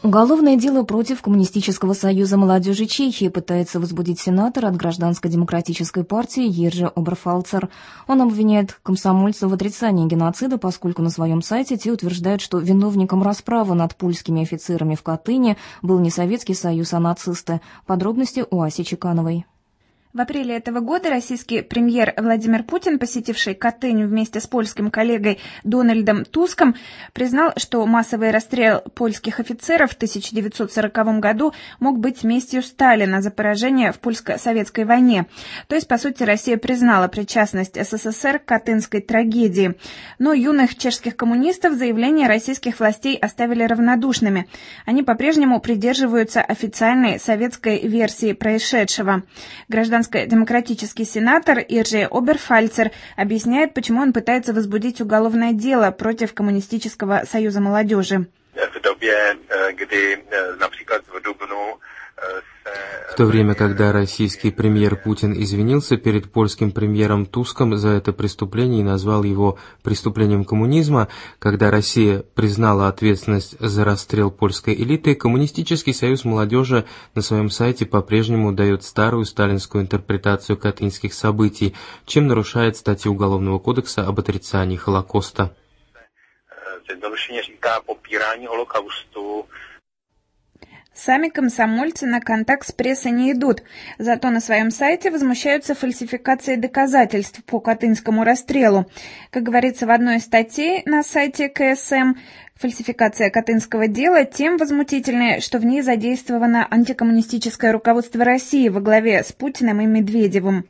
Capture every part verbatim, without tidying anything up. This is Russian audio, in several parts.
Уголовное дело против Коммунистического союза молодежи Чехии пытается возбудить сенатор от Гражданско-демократической партии Ержи Оберфальцер. Он обвиняет комсомольцев в отрицании геноцида, поскольку на своем сайте те утверждают, что виновником расправы над польскими офицерами в Катыни был не Советский Союз, а нацисты. Подробности у Аси Чекановой. В апреле этого года российский премьер Владимир Путин, посетивший Катынь вместе с польским коллегой Дональдом Туском, признал, что массовый расстрел польских офицеров в тысяча девятьсот сороковом году мог быть местью Сталина за поражение в польско-советской войне. То есть, по сути, Россия признала причастность СССР к катынской трагедии. Но юных чешских коммунистов заявления российских властей оставили равнодушными. Они по-прежнему придерживаются официальной советской версии происшедшего. Гражданские Демократический сенатор Ержи Оберфальцер объясняет, почему он пытается возбудить уголовное дело против Коммунистического союза молодежи. В то время, когда российский премьер Путин извинился перед польским премьером Туском за это преступление и назвал его преступлением коммунизма, когда Россия признала ответственность за расстрел польской элиты, Коммунистический союз молодежи на своем сайте по-прежнему дает старую сталинскую интерпретацию катынских событий, чем нарушает статьи Уголовного кодекса об отрицании Холокоста. Сами комсомольцы на контакт с прессой не идут, зато на своем сайте возмущаются фальсификацией доказательств по катынскому расстрелу. Как говорится в одной из статей на сайте ка эс эм, фальсификация катынского дела тем возмутительнее, что в ней задействовано антикоммунистическое руководство России во главе с Путиным и Медведевым.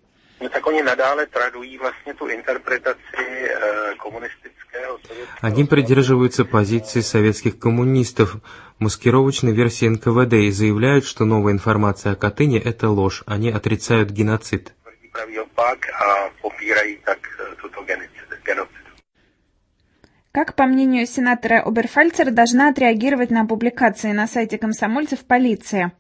Они придерживаются позиции советских коммунистов, маскировочной версии эн ка вэ дэ и заявляют, что новая информация о Катыни – это ложь. Они отрицают геноцид. Как, по мнению сенатора Оберфальцера, должна отреагировать на публикации на сайте комсомольцев полиция?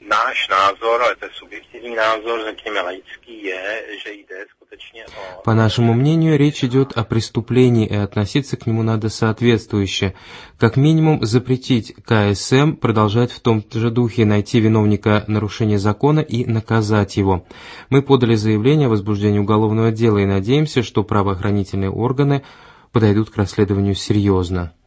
По нашему мнению, речь идет о преступлении, и относиться к нему надо соответствующе. Как минимум, запретить ка эс эм продолжать в том же духе, найти виновника нарушения закона и наказать его. Мы подали заявление о возбуждении уголовного дела и надеемся, что правоохранительные органы подойдут к расследованию серьезно.